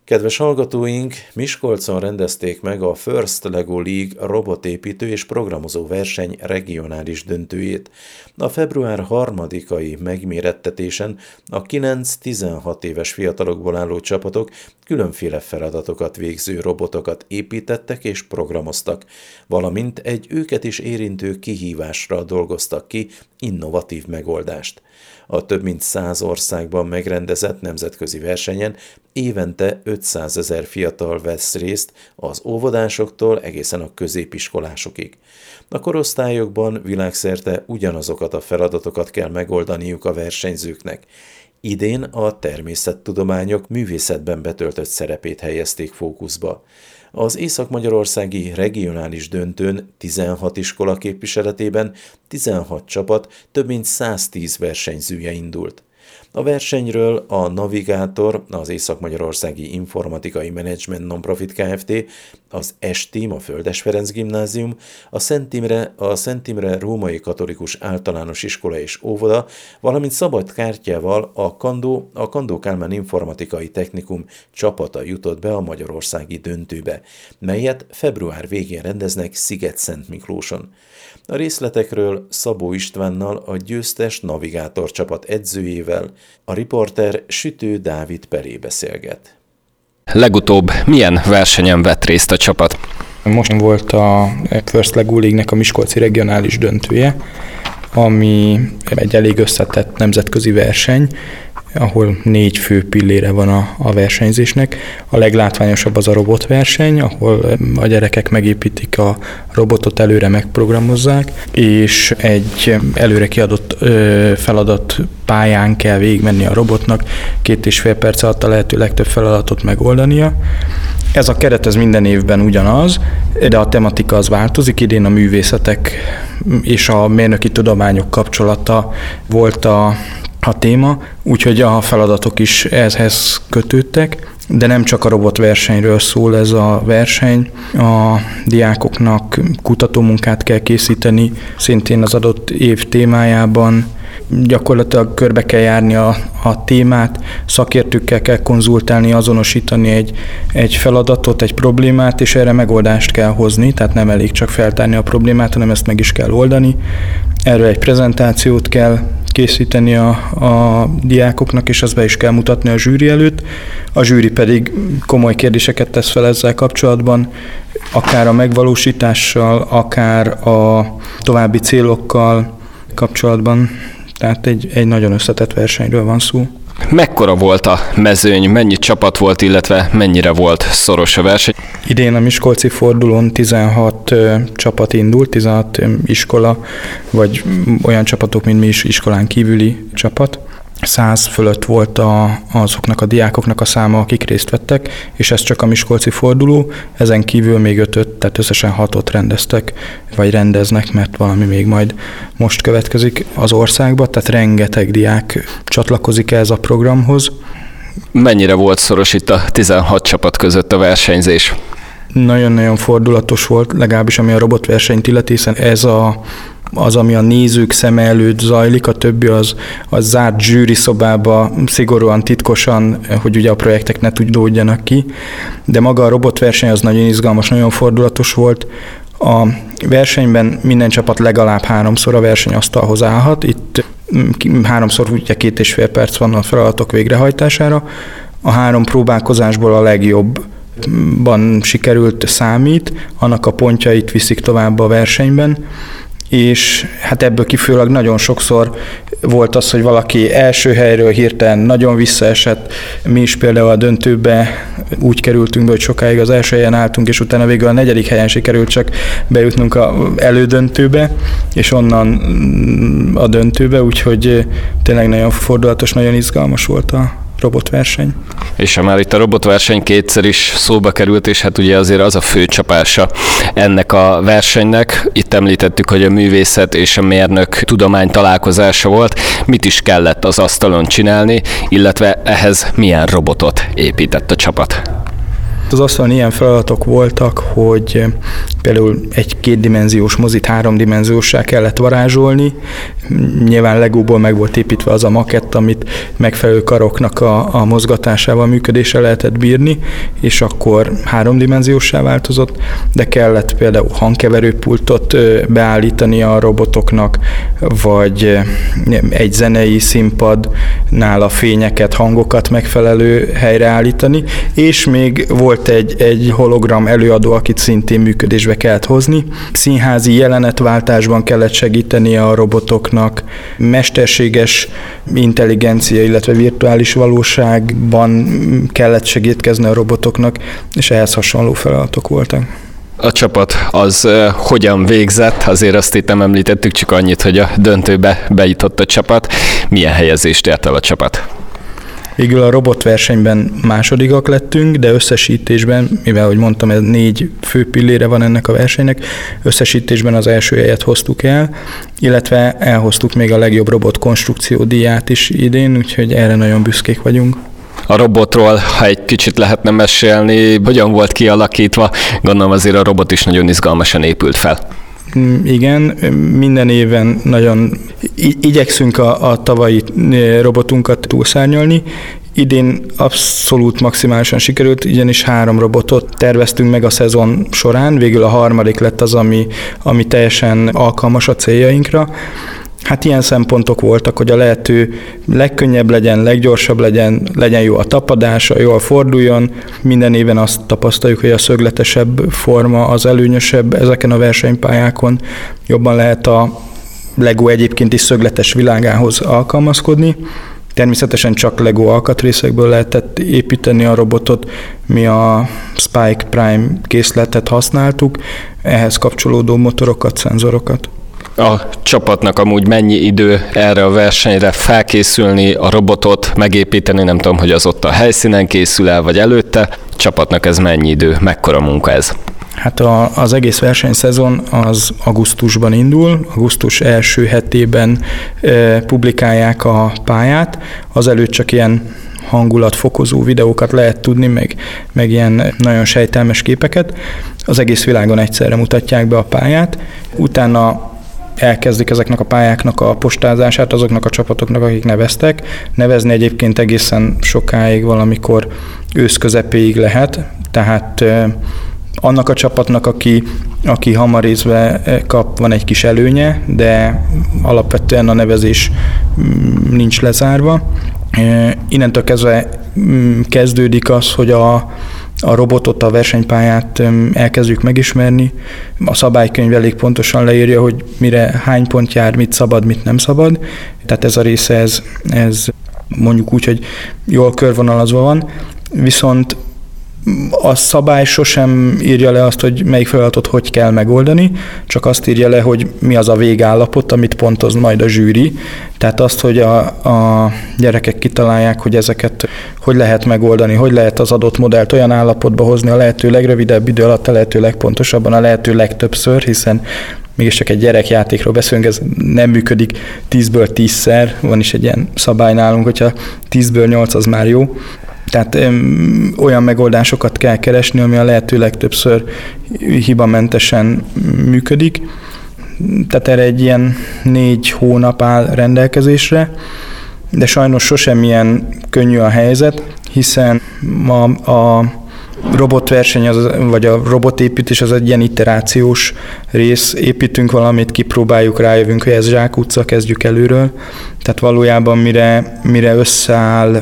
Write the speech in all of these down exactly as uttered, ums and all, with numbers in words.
Kedves hallgatóink, Miskolcon rendezték meg a First Lego League robotépítő és programozó verseny regionális döntőjét. A február harmadikai megmérettetésen a kilenc-tizenhat éves fiatalokból álló csapatok különféle feladatokat végző robotokat építettek és programoztak, valamint egy őket is érintő kihívásra dolgoztak ki innovatív megoldást. A több mint száz országban megrendezett nemzetközi versenyen évente ötszázezer fiatal vesz részt az óvodásoktól egészen a középiskolásokig. A korosztályokban világszerte ugyanazokat a feladatokat kell megoldaniuk a versenyzőknek. Idén a természettudományok művészetben betöltött szerepét helyezték fókuszba. Az észak-magyarországi regionális döntőn tizenhat iskola képviseletében tizenhat csapat több mint száztíz versenyzője indult. A versenyről a Navigátor, az Észak-magyarországi Informatikai Menedzsment Nonprofit Kft., az S-Team, a Földes Ferenc Gimnázium, a Szent Imre, a Szent Imre Római Katolikus Általános Iskola és Óvoda, valamint szabad kártyával a Kandó, a Kandó Kálmán Informatikai Technikum csapata jutott be a magyarországi döntőbe, melyet február végén rendeznek Sziget-Szentmiklóson. A részletekről Szabó Istvánnal, a győztes Navigátor csapat edzőjével, a riporter Sütő Dávid Peré beszélget. Legutóbb milyen versenyen vett részt a csapat? Most volt a First Lego League-nek a miskolci regionális döntője, ami egy elég összetett nemzetközi verseny, ahol négy fő pillére van a, a versenyzésnek. A leglátványosabb az a robotverseny, ahol a gyerekek megépítik a robotot, előre megprogramozzák, és egy előre kiadott ö, feladat pályán kell végigmenni a robotnak, két és fél perc alatt a lehető legtöbb feladatot megoldania. Ez a keret ez minden évben ugyanaz, de a tematika az változik. Idén a művészetek és a mérnöki tudományok kapcsolata volt a a téma, úgyhogy a feladatok is ehhez kötődtek, de nem csak a robotversenyről szól ez a verseny. A diákoknak kutatómunkát kell készíteni, szintén az adott év témájában. Gyakorlatilag körbe kell járni a, a témát, szakértőkkel kell konzultálni, azonosítani egy, egy feladatot, egy problémát, és erre megoldást kell hozni, tehát nem elég csak feltárni a problémát, hanem ezt meg is kell oldani. Erről egy prezentációt kell készíteni a, a diákoknak, és azt be is kell mutatni a zsűri előtt. A zsűri pedig komoly kérdéseket tesz fel ezzel kapcsolatban, akár a megvalósítással, akár a további célokkal kapcsolatban. Tehát egy, egy nagyon összetett versenyről van szó. Mekkora volt a mezőny, mennyi csapat volt, illetve mennyire volt szoros a verseny? Idén a miskolci fordulón tizenhat ö, csapat indult, tizenhat ö, iskola, vagy olyan csapatok, mint mi is, iskolán kívüli csapat. Száz fölött volt a, azoknak a diákoknak a száma, akik részt vettek, és ez csak a miskolci forduló, ezen kívül még ötöt, tehát összesen hatot rendeztek, vagy rendeznek, mert valami még majd most következik az országba, tehát rengeteg diák csatlakozik ehhez a programhoz. Mennyire volt szoros itt a tizenhat csapat között a versenyzés? Nagyon-nagyon fordulatos volt, legalábbis ami a robotversenyt illeti, hiszen ez a az, ami a nézők szeme előtt zajlik, a többi az, az zárt zsűri szobába, szigorúan, titkosan, hogy ugye a projektek ne tudódjanak ki. De maga a robotverseny az nagyon izgalmas, nagyon fordulatos volt. A versenyben minden csapat legalább háromszor a versenyasztalhoz állhat. Itt háromszor ugye két és fél perc van a feladatok végrehajtására. A három próbálkozásból a legjobban sikerült számít, annak a pontjait viszik tovább a versenyben. És hát ebből kifolyólag nagyon sokszor volt az, hogy valaki első helyről hirtelen nagyon visszaesett. Mi is például a döntőbe úgy kerültünk be, hogy sokáig az első helyen álltunk, és utána végül a negyedik helyen sikerült csak bejutnunk az elődöntőbe, és onnan a döntőbe, úgyhogy tényleg nagyon fordulatos, nagyon izgalmas volt a robotverseny. És ha már itt a robotverseny kétszer is szóba került, és hát ugye azért az a fő csapása ennek a versenynek. Itt említettük, hogy a művészet és a mérnök tudomány találkozása volt. Mit is kellett az asztalon csinálni, illetve ehhez milyen robotot épített a csapat? Az asztalon ilyen feladatok voltak, hogy például egy kétdimenziós mozit háromdimenzióssá kellett varázsolni. Nyilván Legóból meg volt építve az a makett, amit megfelelő karoknak a, a mozgatásával, működéssel lehetett bírni, és akkor háromdimenzióssá változott, de kellett például hangkeverőpultot beállítani a robotoknak, vagy egy zenei színpadnál a fényeket, hangokat megfelelő helyre állítani, és még volt egy, egy hologram előadó, akit szintén működésbe kellett hozni. Színházi jelenetváltásban kellett segíteni a robotoknak, mesterséges intelligencia, illetve virtuális valóságban kellett segítkezni a robotoknak, és ehhez hasonló feladatok voltak. A csapat az uh, hogyan végzett, azért azt itt nem említettük, csak annyit, hogy a döntőbe bejutott a csapat. Milyen helyezést ért el a csapat? Végül a robotversenyben másodikak lettünk, de összesítésben, mivel, ahogy mondtam, ez négy fő pillére van ennek a versenynek, összesítésben az első helyet hoztuk el, illetve elhoztuk még a legjobb robot konstrukció díját is idén, úgyhogy erre nagyon büszkék vagyunk. A robotról, ha egy kicsit lehetne mesélni, hogyan volt kialakítva, gondolom azért a robot is nagyon izgalmasan épült fel. Igen, minden éven nagyon igyekszünk a, a tavalyi robotunkat túlszárnyalni. Idén abszolút maximálisan sikerült, ugyanis három robotot terveztünk meg a szezon során, végül a harmadik lett az, ami, ami teljesen alkalmas a céljainkra. Hát ilyen szempontok voltak, hogy a lehető legkönnyebb legyen, leggyorsabb legyen, legyen jó a tapadása, jól forduljon. Minden éven azt tapasztaljuk, hogy a szögletesebb forma az előnyösebb ezeken a versenypályákon. Jobban lehet a Lego egyébként is szögletes világához alkalmazkodni. Természetesen csak Lego alkatrészekből lehetett építeni a robotot, mi a Spike Prime készletet használtuk, ehhez kapcsolódó motorokat, szenzorokat. A csapatnak amúgy mennyi idő erre a versenyre felkészülni, a robotot megépíteni, nem tudom, hogy az ott a helyszínen készül el, vagy előtte. Csapatnak ez mennyi idő, mekkora munka ez? Hát a, az egész versenyszezon az augusztusban indul, augusztus első hetében e, publikálják a pályát, azelőtt csak ilyen hangulatfokozó videókat lehet tudni, meg, meg ilyen nagyon sejtelmes képeket. Az egész világon egyszerre mutatják be a pályát, utána elkezdik ezeknek a pályáknak a postázását azoknak a csapatoknak, akik neveztek. Nevezni egyébként egészen sokáig, valamikor ősz közepéig lehet, tehát annak a csapatnak, aki, aki hamar részbe kap, van egy kis előnye, de alapvetően a nevezés nincs lezárva. Innentől kezdve kezdődik az, hogy a A robotot, a versenypályát elkezdjük megismerni. A szabálykönyv elég pontosan leírja, hogy mire hány pont jár, mit szabad, mit nem szabad. Tehát ez a része, ez, ez mondjuk úgy, hogy jól körvonalazva van. Viszont a szabály sosem írja le azt, hogy melyik feladatot hogy kell megoldani, csak azt írja le, hogy mi az a végállapot, amit pontoz majd a zsűri. Tehát azt, hogy a, a gyerekek kitalálják, hogy ezeket hogy lehet megoldani, hogy lehet az adott modellt olyan állapotba hozni a lehető legrövidebb idő alatt, a lehető legpontosabban, a lehető legtöbbször, hiszen mégiscsak egy gyerekjátékról beszélünk, ez nem működik tízből tízszer, van is egy ilyen szabály nálunk, hogyha tízből nyolc az már jó. Tehát öm, olyan megoldásokat kell keresni, ami a lehető legtöbbször hibamentesen működik. Tehát erre egy ilyen négy hónap áll rendelkezésre, de sajnos sosem ilyen könnyű a helyzet, hiszen a, a robotverseny, az, vagy a robotépítés az egy ilyen iterációs rész. Építünk valamit, kipróbáljuk, rájövünk, hogy ez zsákutca, kezdjük előről. Tehát valójában mire, mire összeáll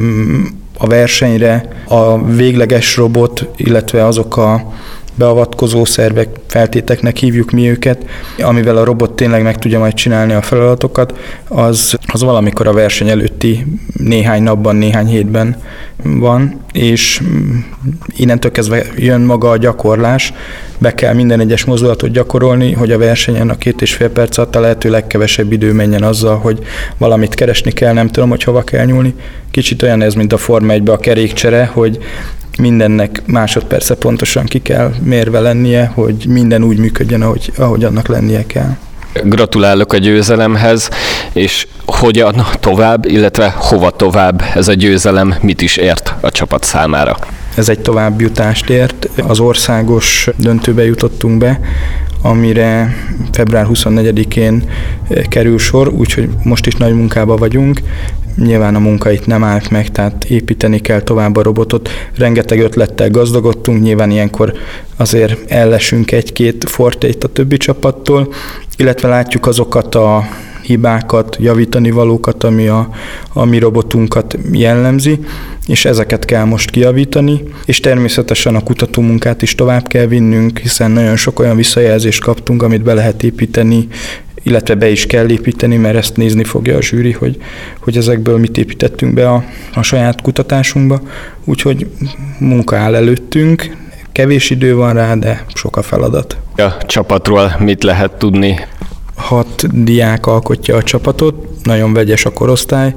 a versenyre a végleges robot, illetve azok a beavatkozó szervek, feltéteknek hívjuk mi őket, amivel a robot tényleg meg tudja majd csinálni a feladatokat, az, az valamikor a verseny előtti néhány napban, néhány hétben van, és innentől kezdve jön maga a gyakorlás, be kell minden egyes mozdulatot gyakorolni, hogy a versenyen a két és fél perc alatt a lehető legkevesebb idő menjen azzal, hogy valamit keresni kell, nem tudom, hogy hova kell nyúlni. Kicsit olyan ez, mint a Forma egybe a kerékcsere, hogy mindennek másodperce pontosan ki kell mérve lennie, hogy minden úgy működjön, ahogy, ahogy annak lennie kell. Gratulálok a győzelemhez, és hogyan tovább, illetve hova tovább ez a győzelem, mit is ért a csapat számára? ez egy továbbjutást ért. Az országos döntőbe jutottunk be, amire február huszonnegyedikén kerül sor, úgyhogy most is nagy munkában vagyunk. Nyilván a munka itt nem állt meg, tehát építeni kell tovább a robotot. Rengeteg ötlettel gazdagodtunk, nyilván ilyenkor azért ellesünk egy-két fortét a többi csapattól, illetve látjuk azokat a hibákat, javítani valókat, ami a, a mi robotunkat jellemzi, és ezeket kell most kijavítani, és természetesen a kutatómunkát is tovább kell vinnünk, hiszen nagyon sok olyan visszajelzést kaptunk, amit be lehet építeni, illetve be is kell építeni, mert ezt nézni fogja a zsűri, hogy, hogy ezekből mit építettünk be a, a saját kutatásunkba. Úgyhogy munka áll előttünk, kevés idő van rá, de sok a feladat. A csapatról mit lehet tudni? Hat diák alkotja a csapatot, nagyon vegyes a korosztály,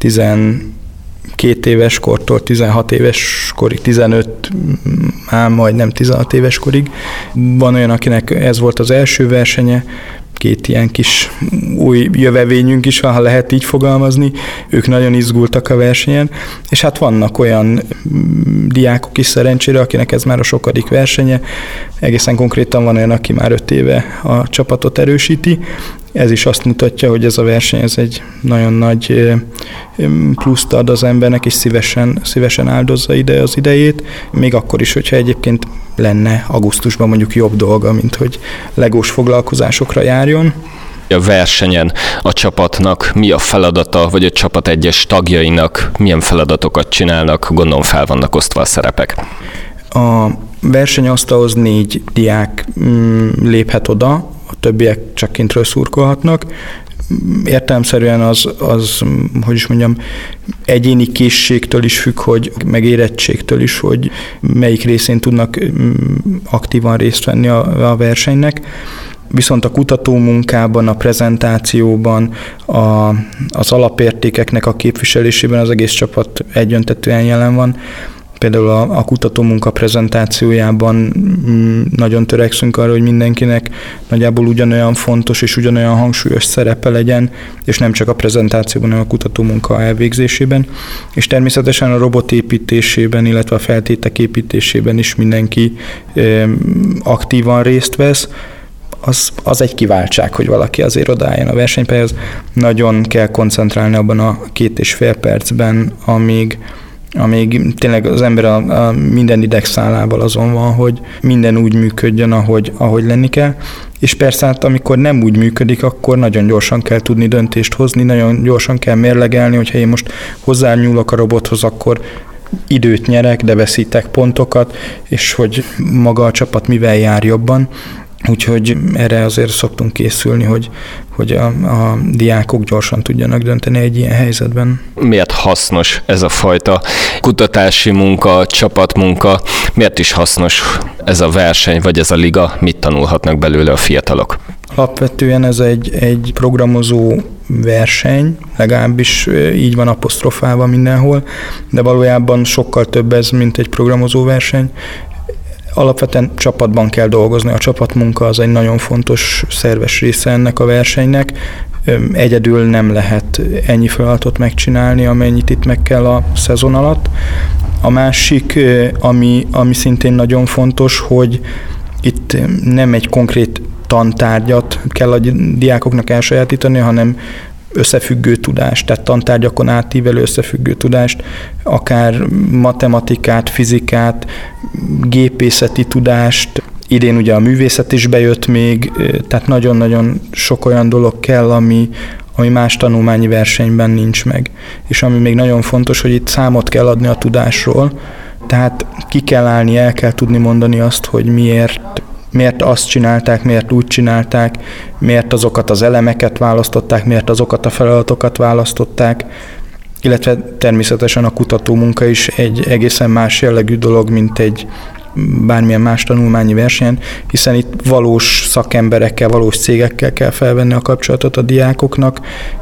tizenkét éves kortól tizenhat éves korig, tizenöt, ám majdnem tizenhat éves korig. Van olyan, akinek ez volt az első versenye, két ilyen kis új jövevényünk is van, ha lehet így fogalmazni. Ők nagyon izgultak a versenyen, és hát vannak olyan diákok is szerencsére, akinek ez már a sokadik versenye. Egészen konkrétan van olyan, aki már öt éve a csapatot erősíti. Ez is azt mutatja, hogy ez a verseny ez egy nagyon nagy pluszt ad az embernek, és szívesen, szívesen áldozza ide az idejét, még akkor is, hogyha egyébként lenne augusztusban mondjuk jobb dolga, mint hogy legós foglalkozásokra járjon. A versenyen a csapatnak mi a feladata, vagy a csapat egyes tagjainak milyen feladatokat csinálnak, gondolom fel vannak osztva a szerepek. A versenyasztalhoz négy diák léphet oda, a többiek csak kintről szurkolhatnak. Értelemszerűen az, az, hogy is mondjam, egyéni készségtől is függ, hogy meg érettségtől is, hogy melyik részén tudnak aktívan részt venni a, a versenynek. Viszont a kutatómunkában, a prezentációban, a, az alapértékeknek a képviselésében az egész csapat egyöntetően jelen van. Például a, a kutatómunka prezentációjában nagyon törekszünk arra, hogy mindenkinek nagyjából ugyanolyan fontos és ugyanolyan hangsúlyos szerepe legyen, és nem csak a prezentációban, hanem a kutatómunka elvégzésében. És természetesen a robot építésében, illetve a feltétek építésében is mindenki ö, aktívan részt vesz. Az, az egy kiváltság, hogy valaki azért odaálljon a versenypályához. Nagyon kell koncentrálni abban a két és fél percben, amíg amíg tényleg az ember a, a minden idegszálával azon van, hogy minden úgy működjön, ahogy, ahogy lenni kell. És persze, hát amikor nem úgy működik, akkor nagyon gyorsan kell tudni döntést hozni, nagyon gyorsan kell mérlegelni, hogyha én most hozzányúlok a robothoz, akkor időt nyerek, de veszítek pontokat, és hogy maga a csapat mivel jár jobban. Úgyhogy erre azért szoktunk készülni, hogy, hogy a, a diákok gyorsan tudjanak dönteni egy ilyen helyzetben. Miért hasznos ez a fajta kutatási munka, csapatmunka? Miért is hasznos ez a verseny, vagy ez a liga? Mit tanulhatnak belőle a fiatalok? Alapvetően ez egy, egy programozó verseny, legalábbis így van apostrofálva mindenhol, de valójában sokkal több ez, mint egy programozó verseny. Alapvetően csapatban kell dolgozni, a csapatmunka az egy nagyon fontos szerves része ennek a versenynek. Egyedül nem lehet ennyi feladatot megcsinálni, amennyit itt meg kell a szezon alatt. A másik, ami, ami szintén nagyon fontos, hogy itt nem egy konkrét tantárgyat kell a diákoknak elsajátítani, hanem összefüggő tudást, tehát tantárgyakon átívelő összefüggő tudást, akár matematikát, fizikát, gépészeti tudást, idén ugye a művészet is bejött még, tehát nagyon-nagyon sok olyan dolog kell, ami, ami más tanulmányi versenyben nincs meg. És ami még nagyon fontos, hogy itt számot kell adni a tudásról, tehát ki kell állni, el kell tudni mondani azt, hogy miért miért azt csinálták, miért úgy csinálták, miért azokat az elemeket választották, miért azokat a feladatokat választották, illetve természetesen a kutatómunka is egy egészen más jellegű dolog, mint egy bármilyen más tanulmányi versenyen, hiszen itt valós szakemberekkel, valós cégekkel kell felvenni a kapcsolatot a diákoknak,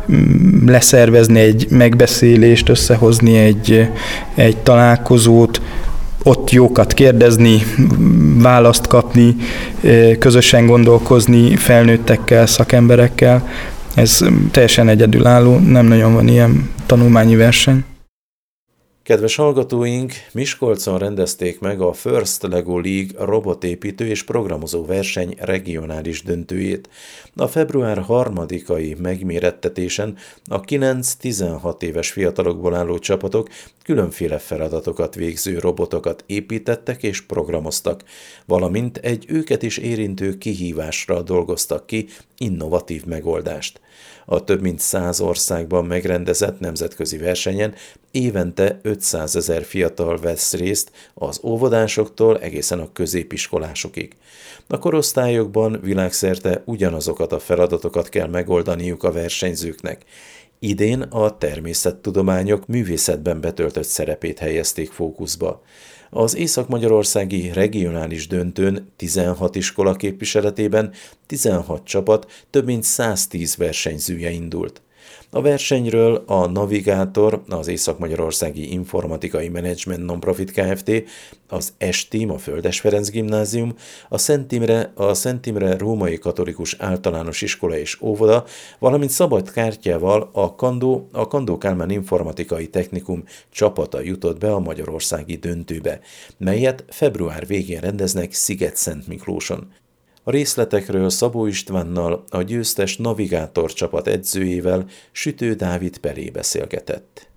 leszervezni egy megbeszélést, összehozni egy, egy találkozót, ott jókat kérdezni, választ kapni, közösen gondolkozni felnőttekkel, szakemberekkel. Ez teljesen egyedülálló, nem nagyon van ilyen tanulmányi verseny. Kedves hallgatóink, Miskolcon rendezték meg a First Lego League robotépítő és programozó verseny regionális döntőjét. A február harmadikai megmérettetésen a kilenc-tizenhat éves fiatalokból álló csapatok különféle feladatokat végző robotokat építettek és programoztak, valamint egy őket is érintő kihívásra dolgoztak ki innovatív megoldást. A több mint száz országban megrendezett nemzetközi versenyen évente ötszázezer fiatal vesz részt az óvodásoktól egészen a középiskolásokig. A korosztályokban világszerte ugyanazokat a feladatokat kell megoldaniuk a versenyzőknek. Idén a természettudományok művészetben betöltött szerepét helyezték fókuszba. Az észak-magyarországi regionális döntőn tizenhat iskola képviseletében tizenhat csapat több mint száztíz versenyzője indult. A versenyről a Navigátor, az Észak-magyarországi Informatikai Menedzsment Nonprofit Kft., az S-Team, a Földes Ferenc Gimnázium, a Szent Imre, a Szent Imre Római Katolikus Általános Iskola és Óvoda, valamint szabad kártyával a Kandó, a Kandó Kálmán Informatikai Technikum csapata jutott be a magyarországi döntőbe, melyet február végén rendeznek Sziget-Szentmiklóson. A részletekről Szabó Istvánnal, a győztes Navigátor csapat edzőjével, Sütő Dávid Pelé beszélgetett.